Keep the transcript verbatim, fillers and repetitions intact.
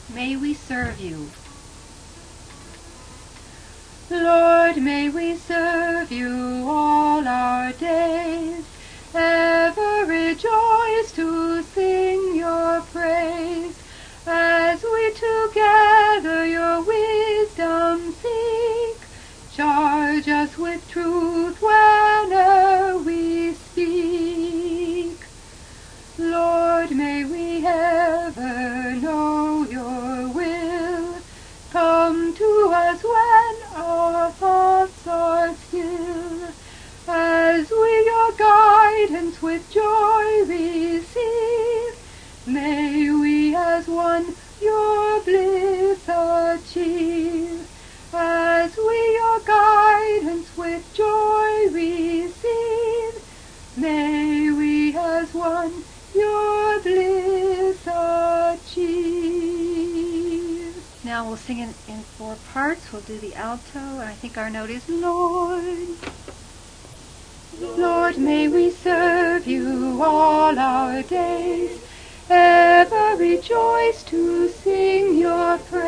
may we serve you. Lord, may we serve you all our days, ever rejoice to sing your praise, as we together your wisdom seek. Charge us with truth whene'er we speak. Lord, may we ever know your will. Come to us when our thoughts are still, as we your guidance with joy receive. May we as one your bliss achieve, as we your guidance with joy receive. May we as one your bliss achieve. Now we'll sing in, in four parts. We'll do the alto, and I think our note is Lord. Lord, may we serve you all our days, ever rejoice to sing your praise.